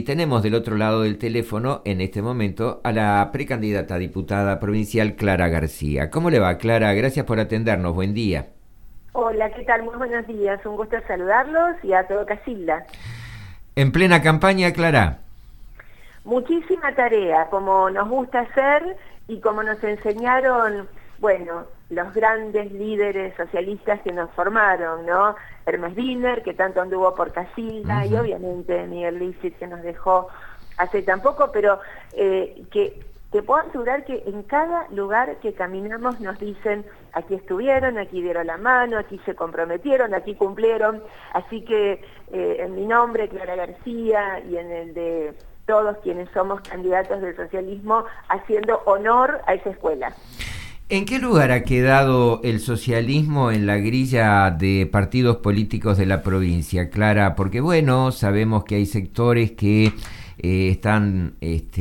Y tenemos del otro lado del teléfono en este momento a la precandidata a diputada provincial Clara García. ¿Cómo le va, Clara? Gracias por atendernos. Buen día. Hola, ¿qué tal? Muy buenos días. Un gusto saludarlos y a todo Casilda. En plena campaña, Clara. Muchísima tarea, como nos gusta hacer y como nos enseñaron, bueno, los grandes líderes socialistas que nos formaron, ¿no? Hermes Wiener, que tanto anduvo por Casilda, y obviamente Miguel Lisit, que nos dejó hace tan poco, pero que te puedo asegurar que en cada lugar que caminamos nos dicen, aquí estuvieron, aquí dieron la mano, aquí se comprometieron, aquí cumplieron. Así que en mi nombre, Clara García, y en el de todos quienes somos candidatos del socialismo, haciendo honor a esa escuela. ¿En qué lugar ha quedado el socialismo en la grilla de partidos políticos de la provincia, Clara? Porque bueno, sabemos que hay sectores que están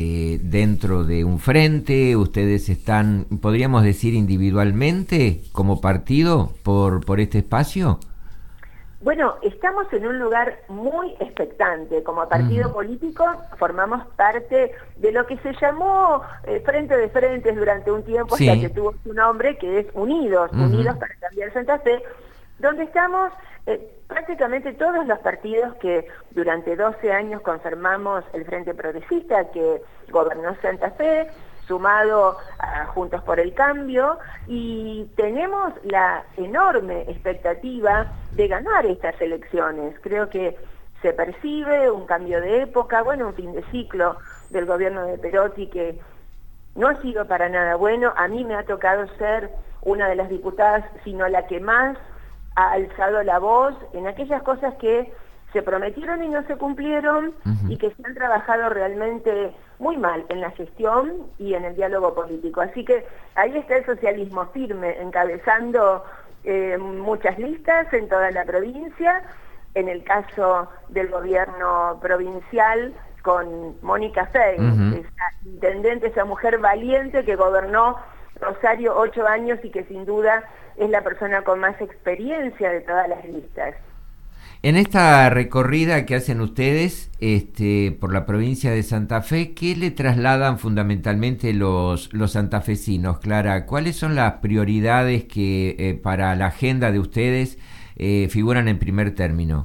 dentro de un frente, ustedes están, podríamos decir, individualmente como partido por este espacio. Bueno, estamos en un lugar muy expectante. Como partido político formamos parte de lo que se llamó Frente de Frentes durante un tiempo, Sí. hasta que tuvo su nombre, que es Unidos, Unidos para Cambiar Santa Fe, donde estamos prácticamente todos los partidos que durante 12 años conformamos el Frente Progresista que gobernó Santa Fe, sumado a Juntos por el Cambio, y tenemos la enorme expectativa de ganar estas elecciones. Creo que se percibe un cambio de época, bueno, un fin de ciclo del gobierno de Perotti que no ha sido para nada bueno. A mí me ha tocado ser una de las diputadas, sino la que más ha alzado la voz en aquellas cosas que se prometieron y no se cumplieron y que se han trabajado realmente muy mal en la gestión y en el diálogo político. Así que ahí está el socialismo firme, encabezando muchas listas en toda la provincia. En el caso del gobierno provincial, con Mónica Fey, esa intendente, esa mujer valiente que gobernó Rosario 8 años y que sin duda es la persona con más experiencia de todas las listas. En esta recorrida que hacen ustedes por la provincia de Santa Fe, ¿qué le trasladan fundamentalmente los santafesinos, Clara? ¿Cuáles son las prioridades que para la agenda de ustedes figuran en primer término?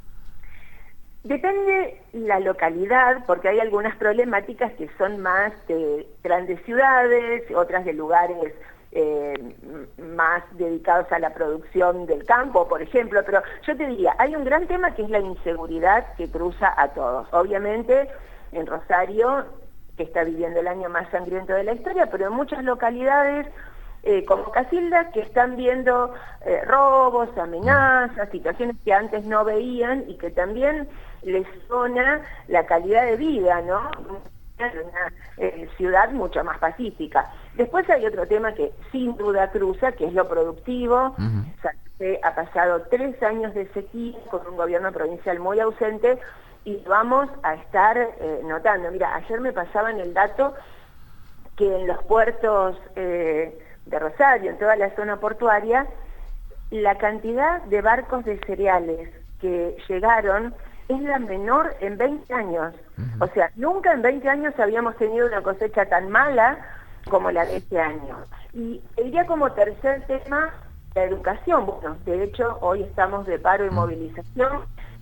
Depende la localidad, porque hay algunas problemáticas que son más de grandes ciudades, otras de lugares más dedicados a la producción del campo, por ejemplo, pero yo te diría, hay un gran tema que es la inseguridad que cruza a todos. Obviamente en Rosario, que está viviendo el año más sangriento de la historia, pero en muchas localidades como Casilda, que están viendo robos, amenazas, situaciones que antes no veían y que también les zona la calidad de vida, ¿no? Una ciudad mucho más pacífica. Después hay otro tema que sin duda cruza, que es lo productivo. Santa Fe ha pasado 3 años de sequía con un gobierno provincial muy ausente y vamos a estar notando. Mira, ayer me pasaban el dato que en los puertos de Rosario, en toda la zona portuaria, la cantidad de barcos de cereales que llegaron es la menor en 20 años. O sea, nunca en 20 años habíamos tenido una cosecha tan mala como la de este año. Y diría como tercer tema, la educación. Bueno, de hecho, hoy estamos de paro y movilización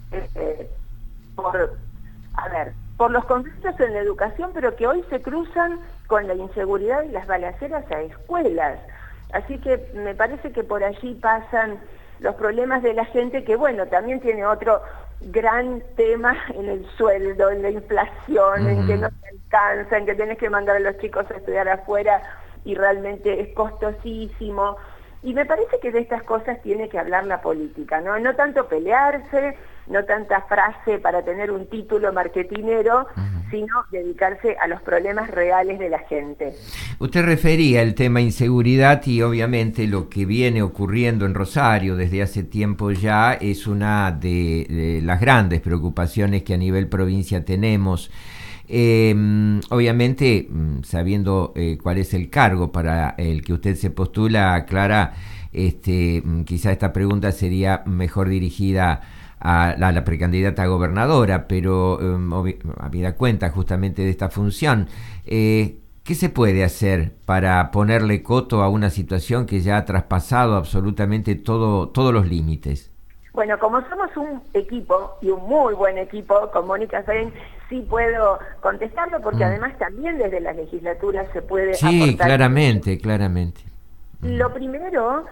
por los conflictos en la educación, pero que hoy se cruzan con la inseguridad y las balaceras a escuelas. Así que me parece que por allí pasan los problemas de la gente, que bueno, también tiene otro gran tema en el sueldo, en la inflación, en que no te alcanza, en que tienes que mandar a los chicos a estudiar afuera y realmente es costosísimo. Y me parece que de estas cosas tiene que hablar la política, ¿no? No tanto pelearse, no tanta frase para tener un título marketinero, sino dedicarse a los problemas reales de la gente. Usted refería el tema inseguridad y obviamente lo que viene ocurriendo en Rosario desde hace tiempo ya es una de las grandes preocupaciones que a nivel provincia tenemos. Obviamente, sabiendo cuál es el cargo para el que usted se postula, Clara, quizá esta pregunta sería mejor dirigida a la precandidata a gobernadora, pero habida cuenta justamente de esta función, ¿qué se puede hacer para ponerle coto a una situación que ya ha traspasado absolutamente todos los límites? Bueno, como somos un equipo, y un muy buen equipo, con Mónica Fein, sí puedo contestarlo, porque además también desde la legislatura se puede sí, aportar. Claramente. Lo primero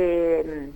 es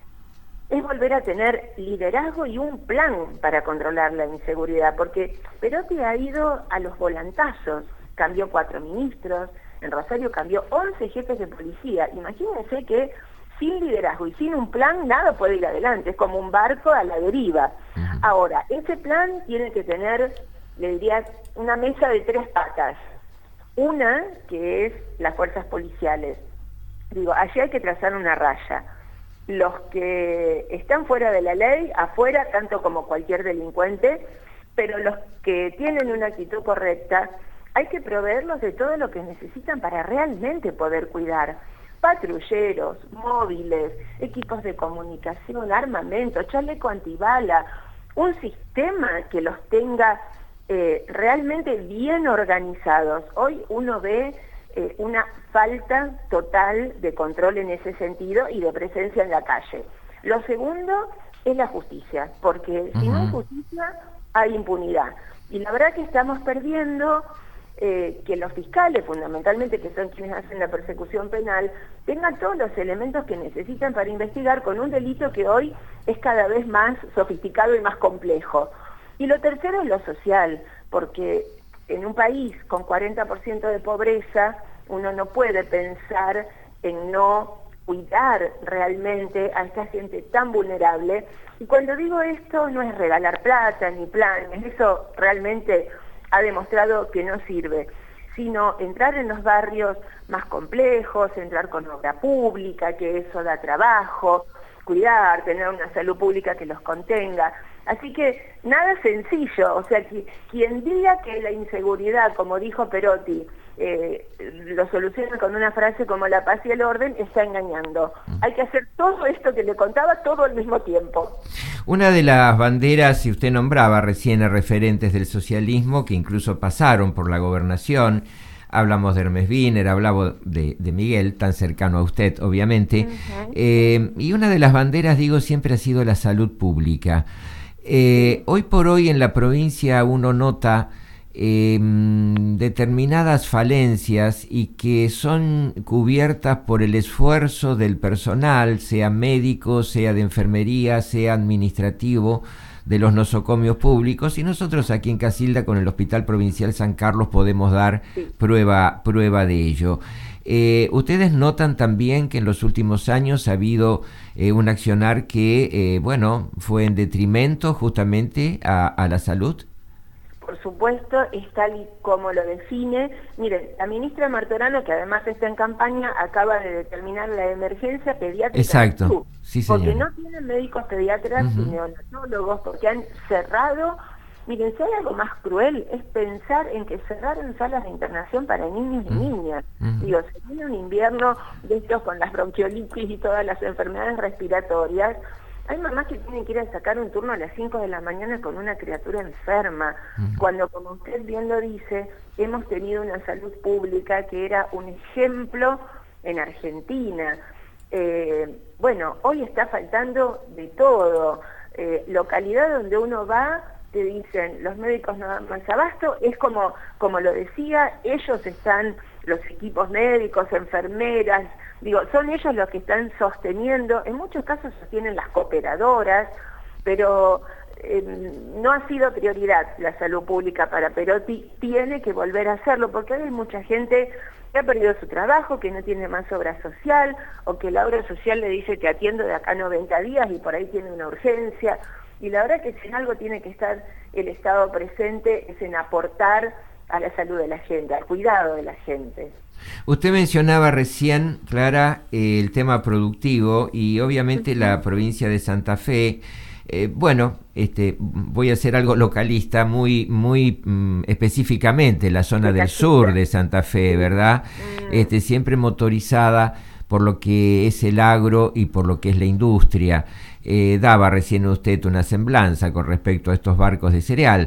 volver a tener liderazgo y un plan para controlar la inseguridad, porque Perotti ha ido a los volantazos, cambió 4 ministros, en Rosario cambió 11 jefes de policía. Imagínense que sin liderazgo y sin un plan nada puede ir adelante, es como un barco a la deriva. Ahora, ese plan tiene que tener, le diría, una mesa de 3 patas. Una, que es las fuerzas policiales. Digo, allí hay que trazar una raya. Los que están fuera de la ley, afuera, tanto como cualquier delincuente, pero los que tienen una actitud correcta, hay que proveerlos de todo lo que necesitan para realmente poder cuidar. Patrulleros, móviles, equipos de comunicación, armamento, chaleco antibala, un sistema que los tenga realmente bien organizados. Hoy uno ve una falta total de control en ese sentido y de presencia en la calle. Lo segundo es la justicia, porque si no hay justicia, hay impunidad. Y la verdad que estamos perdiendo que los fiscales, fundamentalmente, que son quienes hacen la persecución penal, tengan todos los elementos que necesitan para investigar con un delito que hoy es cada vez más sofisticado y más complejo. Y lo tercero es lo social, porque en un país con 40% de pobreza, uno no puede pensar en no cuidar realmente a esta gente tan vulnerable. Y cuando digo esto, no es regalar plata ni planes, eso realmente ha demostrado que no sirve, sino entrar en los barrios más complejos, entrar con obra pública, que eso da trabajo, cuidar, tener una salud pública que los contenga. Así que nada sencillo, o sea, quien diga que la inseguridad, como dijo Perotti, lo soluciona con una frase como la paz y el orden, está engañando. Hay que hacer todo esto que le contaba todo al mismo tiempo. Una de las banderas, si usted nombraba recién a referentes del socialismo, que incluso pasaron por la gobernación, hablamos de Hermes Wiener, hablamos de Miguel, tan cercano a usted, obviamente, y una de las banderas, digo, siempre ha sido la salud pública. Hoy por hoy en la provincia uno nota determinadas falencias y que son cubiertas por el esfuerzo del personal, sea médico, sea de enfermería, sea administrativo, de los nosocomios públicos, y nosotros aquí en Casilda con el Hospital Provincial San Carlos podemos dar prueba de ello. Ustedes notan también que en los últimos años ha habido un accionar que, fue en detrimento justamente a la salud. Por supuesto, es tal y como lo define. Miren, la ministra Martorano, que además está en campaña, acaba de determinar la emergencia pediátrica. Exacto, sí, señora. Porque no tienen médicos pediatras y neonatólogos, porque han cerrado. Miren, si hay algo más cruel, es pensar en que cerraron salas de internación para niños y niñas. Digo, se viene un invierno de estos con las bronquiolitis y todas las enfermedades respiratorias. Hay mamás que tienen que ir a sacar un turno a las 5 de la mañana con una criatura enferma, cuando, como usted bien lo dice, hemos tenido una salud pública que era un ejemplo en Argentina. Hoy está faltando de todo. Localidad donde uno va, te dicen, los médicos no dan más abasto, es como lo decía, ellos están, los equipos médicos, enfermeras, son ellos los que están sosteniendo, en muchos casos sostienen las cooperadoras, pero no ha sido prioridad la salud pública para Perotti, tiene que volver a hacerlo, porque hay mucha gente que ha perdido su trabajo, que no tiene más obra social, o que la obra social le dice que atiendo de acá a 90 días y por ahí tiene una urgencia. Y la verdad que si en algo tiene que estar el Estado presente es en aportar a la salud de la gente, al cuidado de la gente. Usted mencionaba recién, Clara, el tema productivo y obviamente la provincia de Santa Fe bueno, voy a hacer algo localista, muy específicamente la zona del sur de Santa Fe, ¿verdad? Siempre motorizada por lo que es el agro y por lo que es la industria. Daba recién usted una semblanza con respecto a estos barcos de cereal.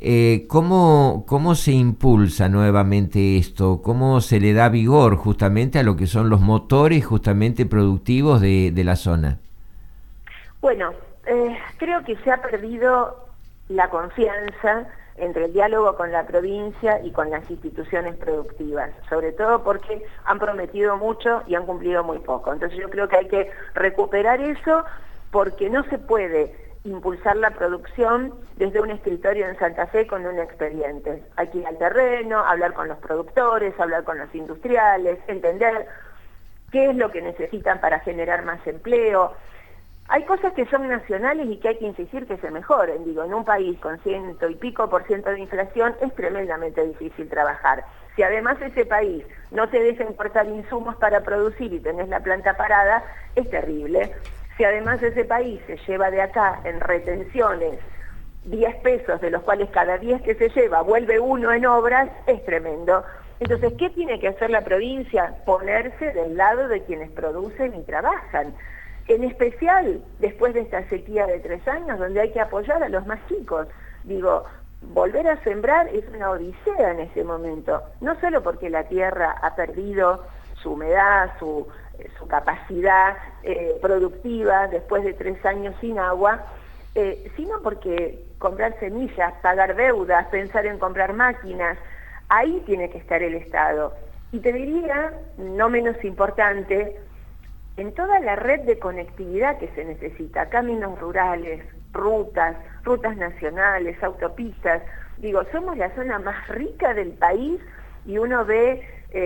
¿Cómo se impulsa nuevamente esto? ¿Cómo se le da vigor justamente a lo que son los motores justamente productivos de la zona? Bueno, creo que se ha perdido la confianza entre el diálogo con la provincia y con las instituciones productivas, sobre todo porque han prometido mucho y han cumplido muy poco. Entonces yo creo que hay que recuperar eso, porque no se puede impulsar la producción desde un escritorio en Santa Fe con un expediente. Hay que ir al terreno, hablar con los productores, hablar con los industriales, entender qué es lo que necesitan para generar más empleo. Hay cosas que son nacionales y que hay que insistir que se mejoren. Digo, en un país con 100% y pico de inflación es tremendamente difícil trabajar. Si además ese país no te deja importar insumos para producir y tenés la planta parada, es terrible. Si además ese país se lleva de acá en retenciones 10 pesos, de los cuales cada 10 que se lleva vuelve uno en obras, es tremendo. Entonces, ¿qué tiene que hacer la provincia? Ponerse del lado de quienes producen y trabajan. En especial después de esta sequía de 3 años, donde hay que apoyar a los más chicos. Digo, volver a sembrar es una odisea en ese momento, no solo porque la tierra ha perdido su humedad, su capacidad productiva después de 3 años sin agua, sino porque comprar semillas, pagar deudas, pensar en comprar máquinas, ahí tiene que estar el Estado. Y te diría, no menos importante, en toda la red de conectividad que se necesita, caminos rurales, rutas nacionales, autopistas. Digo, somos la zona más rica del país y uno ve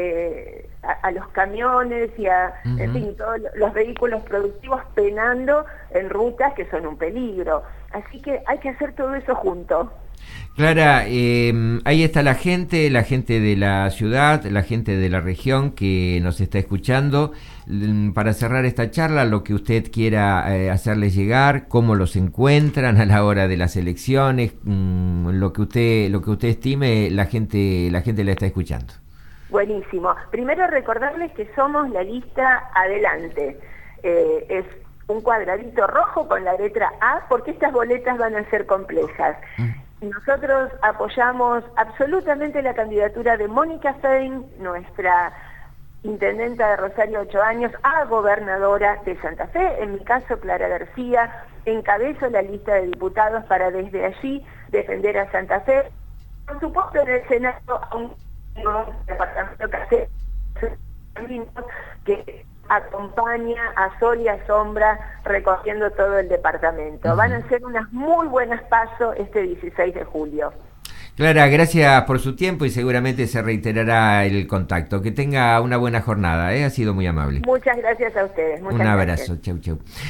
a los camiones y en fin, todos los vehículos productivos penando en rutas que son un peligro. Así que hay que hacer todo eso junto. Clara, ahí está la gente de la ciudad, la gente de la región que nos está escuchando. Para cerrar esta charla, lo que usted quiera hacerles llegar, cómo los encuentran a la hora de las elecciones, lo que usted estime, la gente la está escuchando. Buenísimo. Primero recordarles que somos la lista Adelante. Es un cuadradito rojo con la letra A, porque estas boletas van a ser complejas. Nosotros apoyamos absolutamente la candidatura de Mónica Fein, nuestra intendenta de Rosario 8 años, a gobernadora de Santa Fe. En mi caso, Clara García, encabezo la lista de diputados para desde allí defender a Santa Fe. Por supuesto, en el Senado, a un departamento que acompaña a sol y a sombra recorriendo todo el departamento. Van a ser unas muy buenas pasos este 16 de julio. Clara, gracias por su tiempo y seguramente se reiterará el contacto. Que tenga una buena jornada, ha sido muy amable. Muchas gracias a ustedes. Un abrazo, chau.